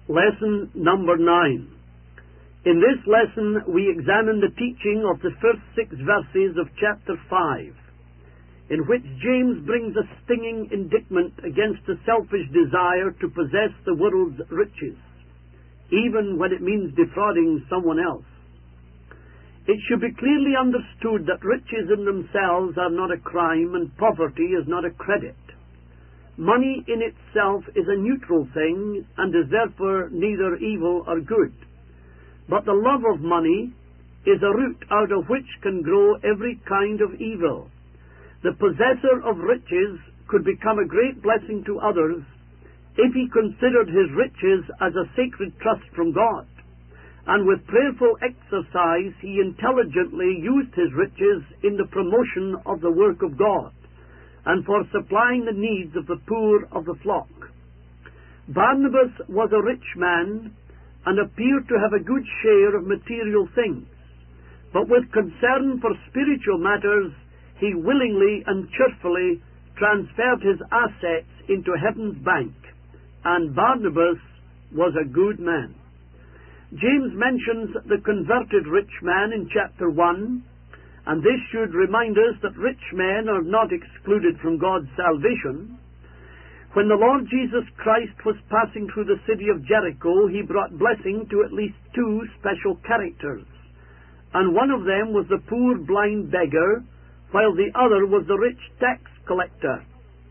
Lesson number 9. In this lesson we examine the teaching of the first 6 verses of chapter 5, in which James brings a stinging indictment against the selfish desire to possess the world's riches, even when it means defrauding someone else. It should be clearly understood that riches in themselves are not a crime and poverty is not a credit. Money in itself is a neutral thing and is therefore neither evil or good. But the love of money is a root out of which can grow every kind of evil. The possessor of riches could become a great blessing to others if he considered his riches as a sacred trust from God, and with prayerful exercise he intelligently used his riches in the promotion of the work of God, and for supplying the needs of the poor of the flock. Barnabas was a rich man, and appeared to have a good share of material things, but with concern for spiritual matters, he willingly and cheerfully transferred his assets into heaven's bank, and Barnabas was a good man. James mentions the converted rich man in chapter 1, and this should remind us that rich men are not excluded from God's salvation. When the Lord Jesus Christ was passing through the city of Jericho, he brought blessing to at least 2 special characters, and one of them was the poor blind beggar, while the other was the rich tax collector.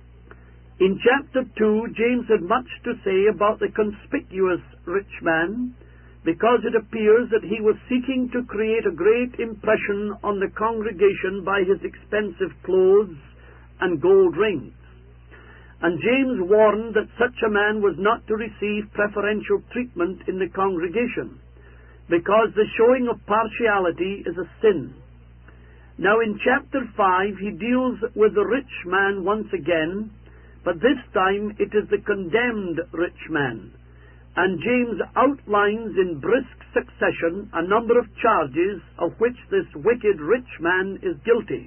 In chapter 2, James had much to say about the conspicuous rich man, because it appears that he was seeking to create a great impression on the congregation by his expensive clothes and gold rings. And James warned that such a man was not to receive preferential treatment in the congregation, because the showing of partiality is a sin. Now in chapter 5 he deals with the rich man once again, but this time it is the condemned rich man. And James outlines in brisk succession a number of charges of which this wicked rich man is guilty.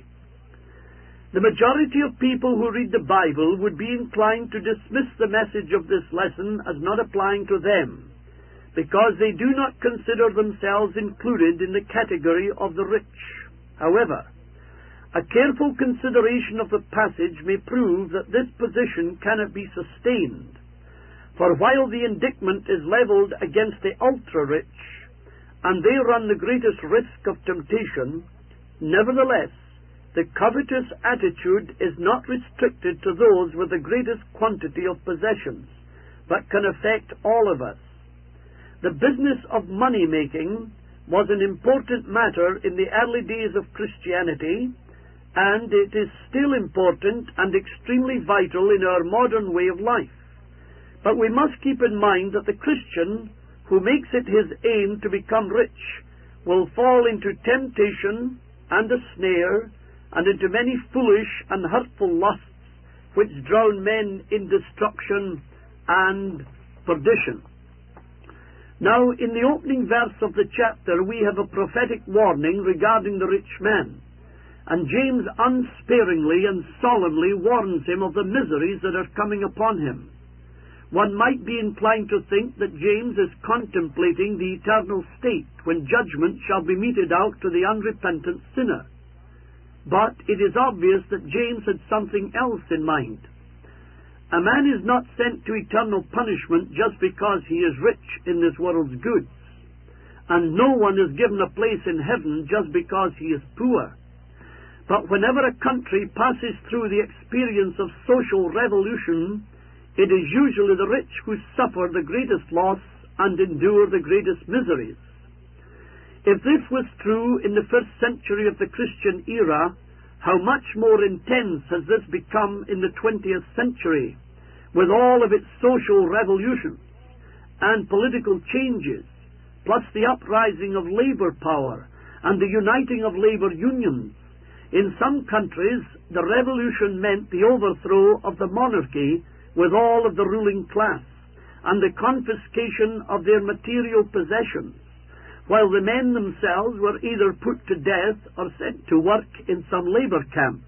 The majority of people who read the Bible would be inclined to dismiss the message of this lesson as not applying to them, because they do not consider themselves included in the category of the rich. However, a careful consideration of the passage may prove that this position cannot be sustained. For while the indictment is leveled against the ultra-rich, and they run the greatest risk of temptation, nevertheless, the covetous attitude is not restricted to those with the greatest quantity of possessions, but can affect all of us. The business of money-making was an important matter in the early days of Christianity, and it is still important and extremely vital in our modern way of life. But we must keep in mind that the Christian who makes it his aim to become rich will fall into temptation and a snare, and into many foolish and hurtful lusts which drown men in destruction and perdition. Now, in the opening verse of the chapter, we have a prophetic warning regarding the rich man, and James unsparingly and solemnly warns him of the miseries that are coming upon him. One might be inclined to think that James is contemplating the eternal state when judgment shall be meted out to the unrepentant sinner. But it is obvious that James had something else in mind. A man is not sent to eternal punishment just because he is rich in this world's goods, and no one is given a place in heaven just because he is poor. But whenever a country passes through the experience of social revolution, it is usually the rich who suffer the greatest loss and endure the greatest miseries. If this was true in the first century of the Christian era, how much more intense has this become in the 20th century, with all of its social revolutions and political changes, plus the uprising of labor power and the uniting of labor unions. In some countries, the revolution meant the overthrow of the monarchy with all of the ruling class, and the confiscation of their material possessions, while the men themselves were either put to death or sent to work in some labor camp.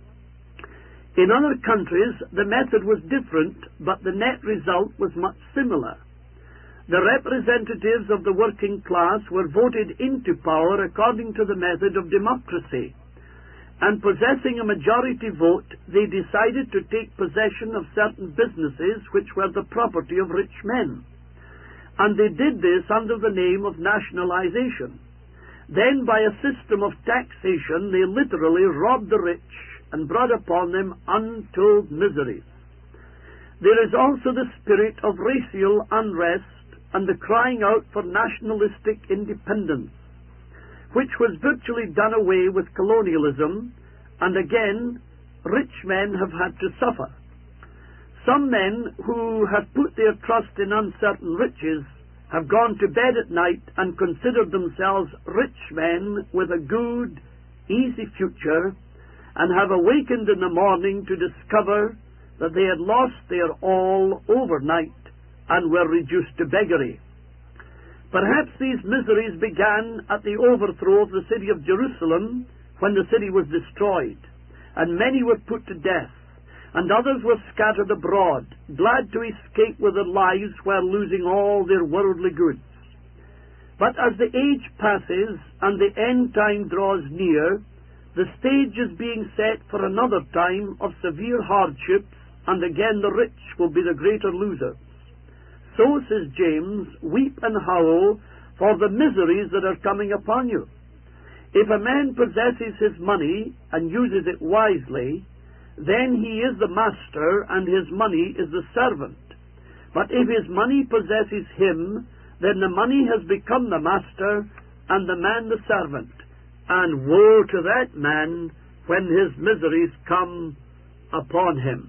In other countries, the method was different, but the net result was much similar. The representatives of the working class were voted into power according to the method of democracy, and possessing a majority vote, they decided to take possession of certain businesses which were the property of rich men. And they did this under the name of nationalization. Then, by a system of taxation, they literally robbed the rich and brought upon them untold miseries. There is also the spirit of racial unrest and the crying out for nationalistic independence, which was virtually done away with colonialism, and again, rich men have had to suffer. Some men who have put their trust in uncertain riches have gone to bed at night and considered themselves rich men with a good, easy future, and have awakened in the morning to discover that they had lost their all overnight and were reduced to beggary. Perhaps these miseries began at the overthrow of the city of Jerusalem, when the city was destroyed, and many were put to death, and others were scattered abroad, glad to escape with their lives while losing all their worldly goods. But as the age passes and the end time draws near, the stage is being set for another time of severe hardships, and again the rich will be the greater losers. So, says James, weep and howl for the miseries that are coming upon you. If a man possesses his money and uses it wisely, then he is the master and his money is the servant. But if his money possesses him, then the money has become the master and the man the servant. And woe to that man when his miseries come upon him.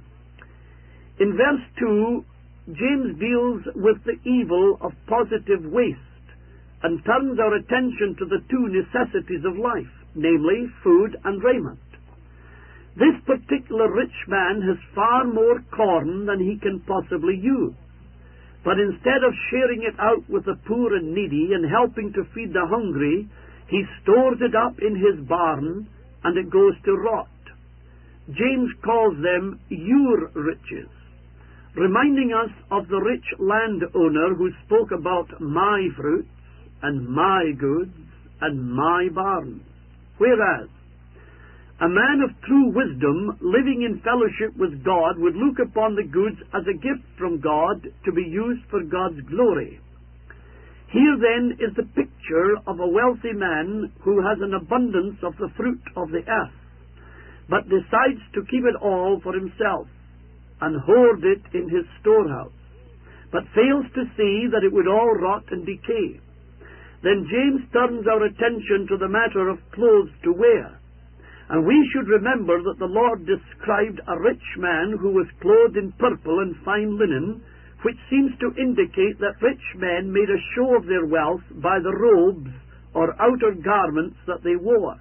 In verse 2, James deals with the evil of positive waste and turns our attention to the two necessities of life, namely food and raiment. This particular rich man has far more corn than he can possibly use. But instead of sharing it out with the poor and needy and helping to feed the hungry, he stores it up in his barn and it goes to rot. James calls them your riches, reminding us of the rich landowner who spoke about my fruits and my goods and my barns. Whereas a man of true wisdom, living in fellowship with God, would look upon the goods as a gift from God to be used for God's glory. Here then is the picture of a wealthy man who has an abundance of the fruit of the earth, but decides to keep it all for himself and hoard it in his storehouse, but fails to see that it would all rot and decay. Then James turns our attention to the matter of clothes to wear. And we should remember that the Lord described a rich man who was clothed in purple and fine linen, which seems to indicate that rich men made a show of their wealth by the robes or outer garments that they wore.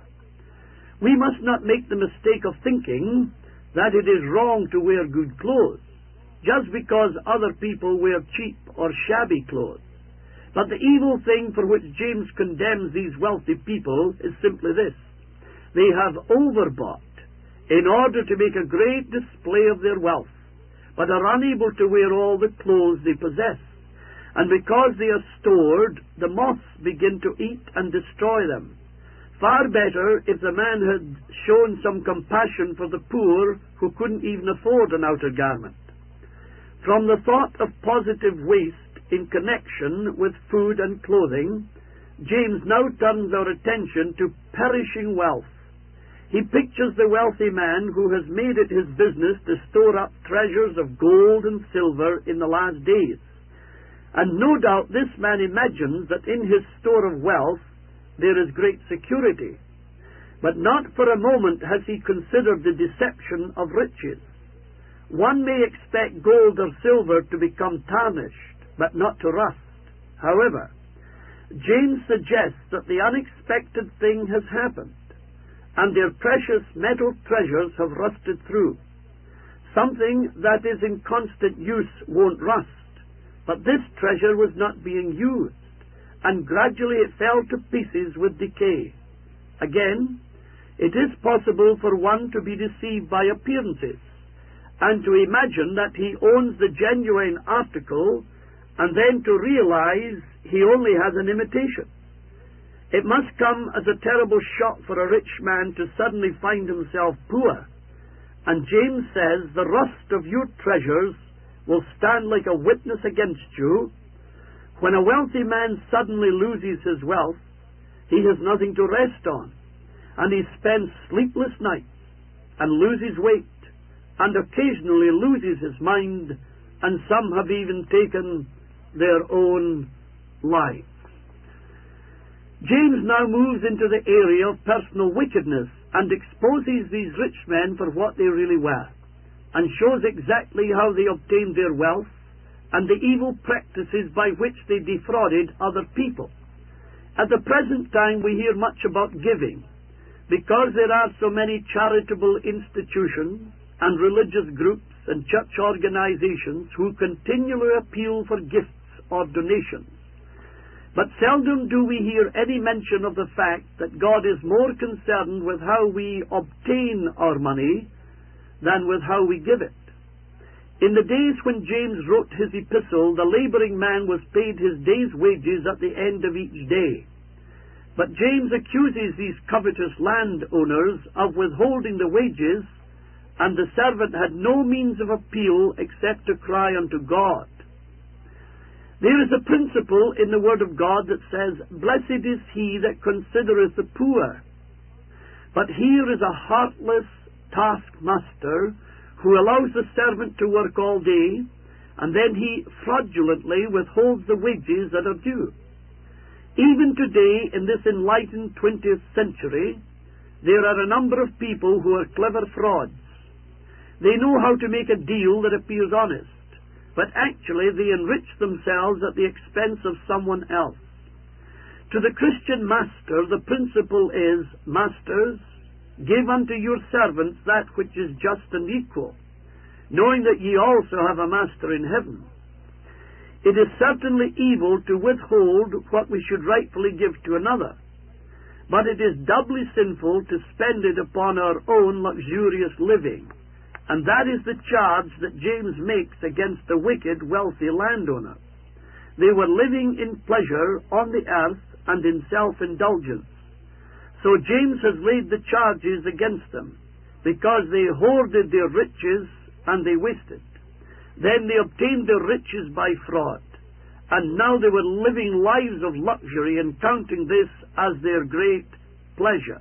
We must not make the mistake of thinking that it is wrong to wear good clothes, just because other people wear cheap or shabby clothes. But the evil thing for which James condemns these wealthy people is simply this: they have overbought in order to make a great display of their wealth, but are unable to wear all the clothes they possess. And because they are stored, the moths begin to eat and destroy them. Far better if the man had shown some compassion for the poor who couldn't even afford an outer garment. From the thought of positive waste in connection with food and clothing, James now turns our attention to perishing wealth. He pictures the wealthy man who has made it his business to store up treasures of gold and silver in the last days. And no doubt this man imagines that in his store of wealth there is great security. But not for a moment has he considered the deception of riches. One may expect gold or silver to become tarnished, but not to rust. However, James suggests that the unexpected thing has happened, and their precious metal treasures have rusted through. Something that is in constant use won't rust, but this treasure was not being used, and gradually it fell to pieces with decay. Again, it is possible for one to be deceived by appearances, and to imagine that he owns the genuine article, and then to realize he only has an imitation. It must come as a terrible shock for a rich man to suddenly find himself poor. And James says, the rust of your treasures will stand like a witness against you. When a wealthy man suddenly loses his wealth, he has nothing to rest on, and he spends sleepless nights, and loses weight, and occasionally loses his mind, and some have even taken their own lives. James now moves into the area of personal wickedness and exposes these rich men for what they really were, and shows exactly how they obtained their wealth and the evil practices by which they defrauded other people. At the present time we hear much about giving, because there are so many charitable institutions and religious groups and church organizations who continually appeal for gifts or donations. But seldom do we hear any mention of the fact that God is more concerned with how we obtain our money than with how we give it. In the days when James wrote his epistle, the laboring man was paid his day's wages at the end of each day. But James accuses these covetous landowners of withholding the wages, and the servant had no means of appeal except to cry unto God. There is a principle in the Word of God that says, blessed is he that considereth the poor. But here is a heartless taskmaster who allows the servant to work all day, and then he fraudulently withholds the wages that are due. Even today, in this enlightened 20th century, there are a number of people who are clever frauds. They know how to make a deal that appears honest, but actually they enrich themselves at the expense of someone else. To the Christian master, the principle is, masters, give unto your servants that which is just and equal, knowing that ye also have a master in heaven. It is certainly evil to withhold what we should rightfully give to another, but it is doubly sinful to spend it upon our own luxurious living. And that is the charge that James makes against the wicked, wealthy landowners. They were living in pleasure on the earth and in self-indulgence. So James has laid the charges against them, because they hoarded their riches and they wasted. Then they obtained their riches by fraud, and now they were living lives of luxury and counting this as their great pleasure.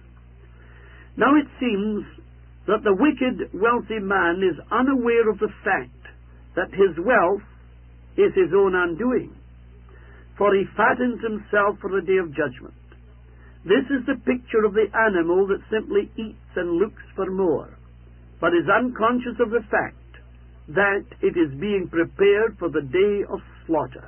Now it seems that the wicked, wealthy man is unaware of the fact that his wealth is his own undoing, for he fattens himself for the day of judgment. This is the picture of the animal that simply eats and looks for more, but is unconscious of the fact that it is being prepared for the day of slaughter.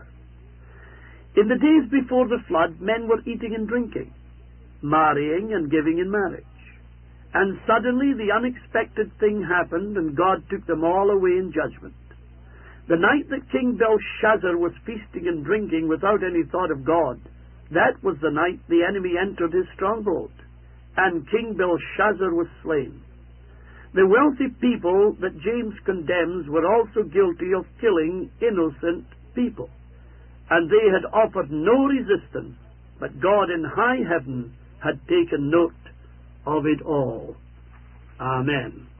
In the days before the flood, men were eating and drinking, marrying and giving in marriage. And suddenly the unexpected thing happened, and God took them all away in judgment. The night that King Belshazzar was feasting and drinking without any thought of God, that was the night the enemy entered his stronghold, and King Belshazzar was slain. The wealthy people that James condemns were also guilty of killing innocent people, and they had offered no resistance, but God in high heaven had taken note of it all. Amen.